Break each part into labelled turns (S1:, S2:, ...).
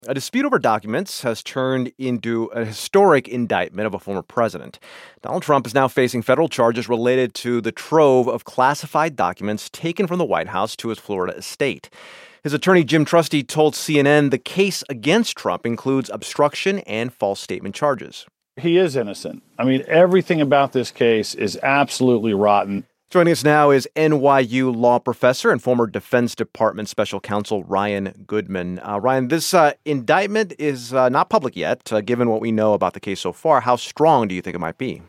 S1: A dispute over documents has turned into a historic indictment of a former president. Donald Trump is now facing federal charges related to the trove of classified documents taken from the White House to his Florida estate. His attorney, Jim Trusty, told CNN the case against Trump includes obstruction and false statement charges.
S2: He is innocent. I mean, everything about this case is absolutely rotten.
S1: Joining us now is NYU law professor and former Defense Department special counsel Ryan Goodman. Ryan, this indictment is not public yet. Given what we know about the case so far, how strong do you think it might be?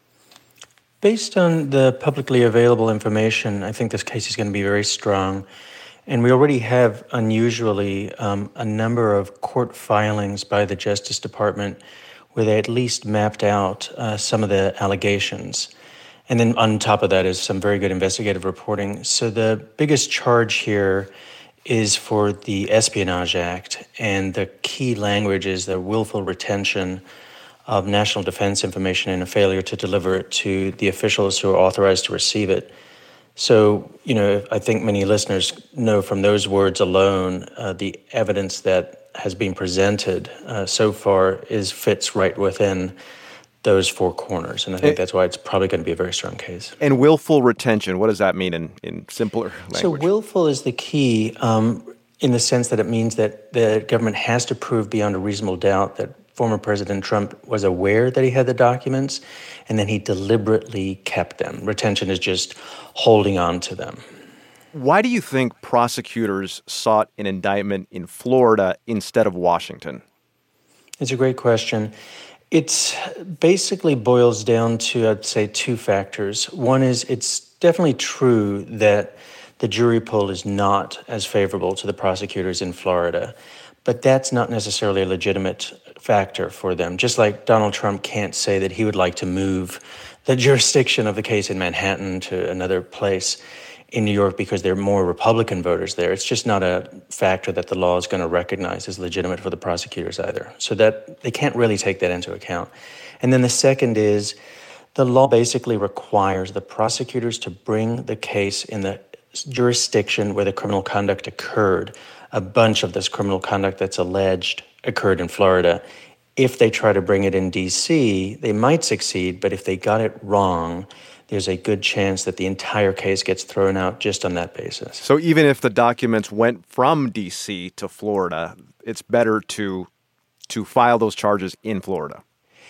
S3: Based on the publicly available information, I think this case is going to be very strong. And we already have, unusually, a number of court filings by the Justice Department where they at least mapped out some of the allegations. And then on top of that is some very good investigative reporting. So the biggest charge here is for the Espionage Act, and the key language is the willful retention of national defense information and a failure to deliver it to the officials who are authorized to receive it. So, I think many listeners know from those words alone, the evidence that has been presented so far fits right within those four corners. And I think that's why it's probably going to be a very strong case.
S1: And willful retention, what does that mean in simpler language?
S3: So willful is the key in the sense that it means that the government has to prove beyond a reasonable doubt that former President Trump was aware that he had the documents, and then he deliberately kept them. Retention is just holding on to them.
S1: Why do you think prosecutors sought an indictment in Florida instead of Washington?
S3: It's a great question. It basically boils down to, I'd say, two factors. One is it's definitely true that the jury pool is not as favorable to the prosecutors in Florida, but that's not necessarily a legitimate factor for them. Just like Donald Trump can't say that he would like to move the jurisdiction of the case in Manhattan to another place in New York because there are more Republican voters there. It's just not a factor that the law is going to recognize as legitimate for the prosecutors either. So that they can't really take that into account. And then the second is the law basically requires the prosecutors to bring the case in the jurisdiction where the criminal conduct occurred. A bunch of this criminal conduct that's alleged occurred in Florida. If they try to bring it in D.C., they might succeed, but if they got it wrong, there's a good chance that the entire case gets thrown out just on that basis.
S1: So even if the documents went from D.C. to Florida, it's better to file those charges in Florida?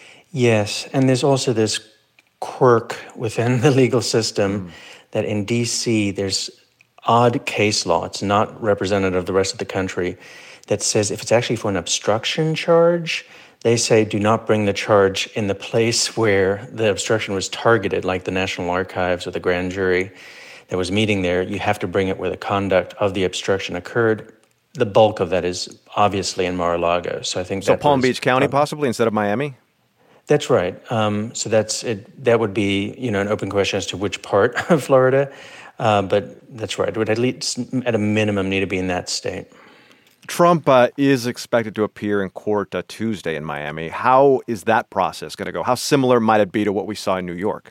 S3: Yes, and there's also this quirk within the legal system that in D.C. there's odd case law. It's not representative of the rest of the country that says if it's actually for an obstruction charge, they say do not bring the charge in the place where the obstruction was targeted, like the National Archives or the grand jury that was meeting there. You have to bring it where the conduct of the obstruction occurred. The bulk of that is obviously in Mar-a-Lago. So I think
S1: so Palm Beach County possibly instead of Miami?
S3: That's right. So that's it. That would be an open question as to which part of Florida. But that's right. It would at least, at a minimum, need to be in that state.
S1: Trump is expected to appear in court Tuesday in Miami. How is that process going to go? How similar might it be to what we saw in New York?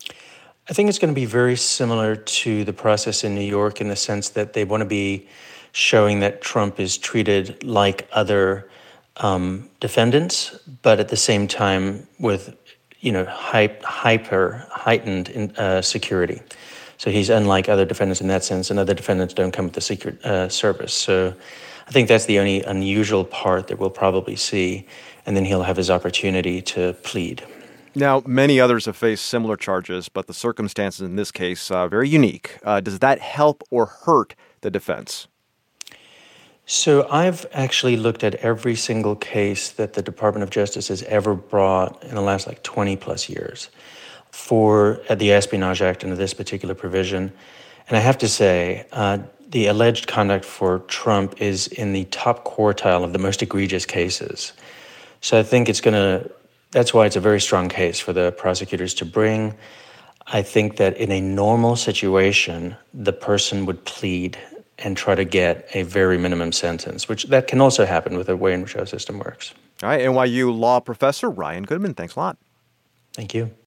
S3: I think it's going to be very similar to the process in New York in the sense that they want to be showing that Trump is treated like other defendants, but at the same time with heightened security. So he's unlike other defendants in that sense, and other defendants don't come with the Secret Service. So I think that's the only unusual part that we'll probably see, and then he'll have his opportunity to plead.
S1: Now, many others have faced similar charges, but the circumstances in this case very unique. Does that help or hurt the defense?
S3: So I've actually looked at every single case that the Department of Justice has ever brought in the last 20 plus years for the Espionage Act under this particular provision. And I have to say, the alleged conduct for Trump is in the top quartile of the most egregious cases. So I think that's why it's a very strong case for the prosecutors to bring. I think that in a normal situation, the person would plead and try to get a very minimum sentence, which that can also happen with the way in which our system works.
S1: All right, NYU law professor Ryan Goodman, thanks a lot.
S3: Thank you.